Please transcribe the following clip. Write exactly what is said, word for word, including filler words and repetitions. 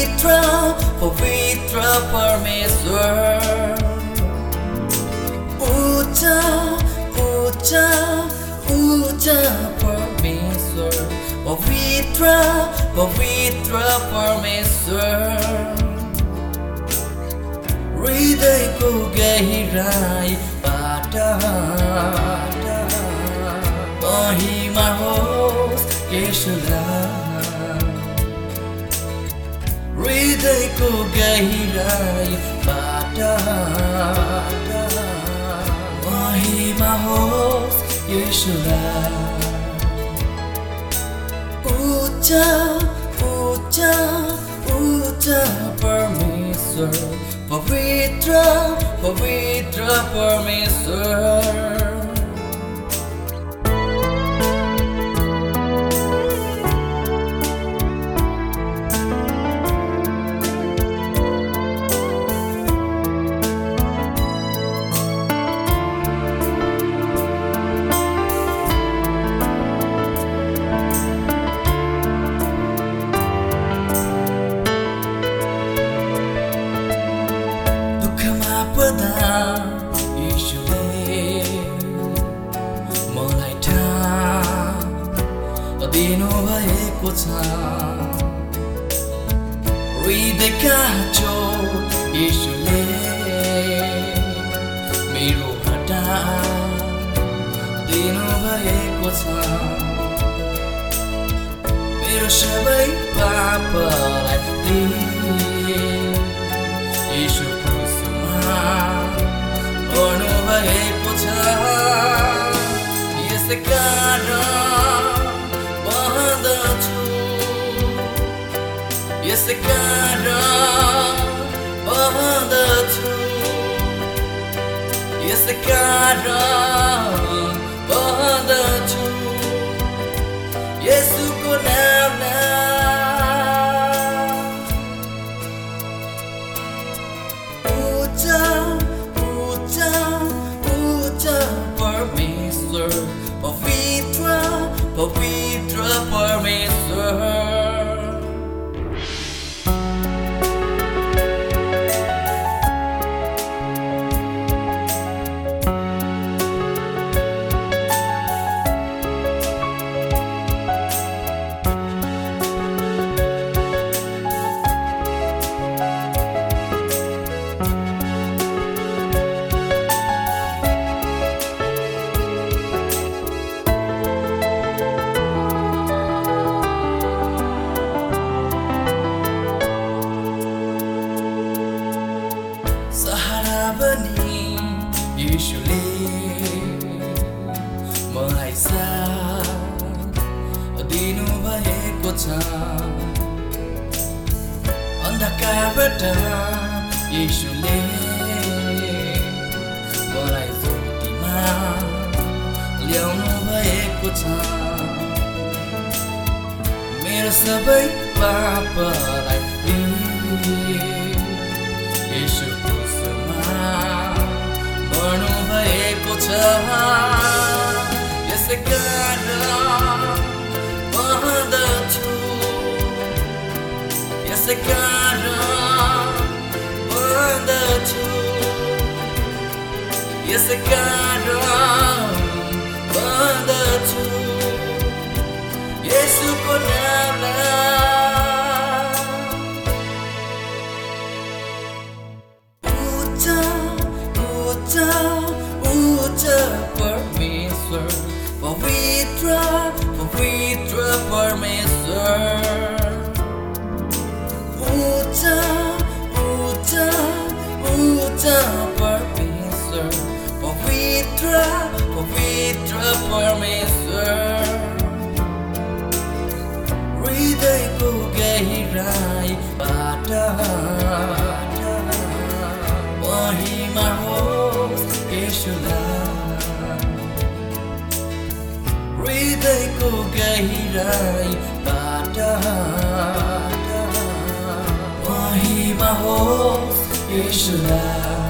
पवित्र पवित्र परमेश्वर उच्च उच्च उच्च परमेश्वर पवित्र पवित्र परमेश्वर हृदयको गहिराईबाट महिमा होस् यसुलाई हृदयको गहिराईबाट महिमा होस् यसुलाई उच्च उच्च उच्च परमेश्वर पवित्र पवित्र परमेश्वर यीशुले मलाई ठाउँ दिनुभएको छ हृदयका चोट यीशुले मेरो हटा दिनुभएको छ मेरो सबै पापलाई दिए यीशु गर्नु भएको छ यसै कारण बन्दछु यसै कारण बन्दछु यसै कारण बन्दछु येशूको नाममा पवित्र पवित्र परमेश्वर यीशुले मलाई साथ दिनुभएको छ अन्धकारबाट यीशुले मलाई ज्योतिमा ल्याउनु भएको छ मेरो सबै पापलाई यीशु गर्नु भएको छ यसै कारण बन्दछु यसै कारण बन्दछु यसै कारण बन्दछु येशूको नाममा परमेश्वर पवित्र पवित्र परमेश्वर उच्च उच्च उच्च परमेश्वर पवित्र पवित्र परमेश्वर हृदयको गहिराईबाट महिमा होस् यसुलाई हृदयको गहिराईबाट महिमा होस् यसुलाई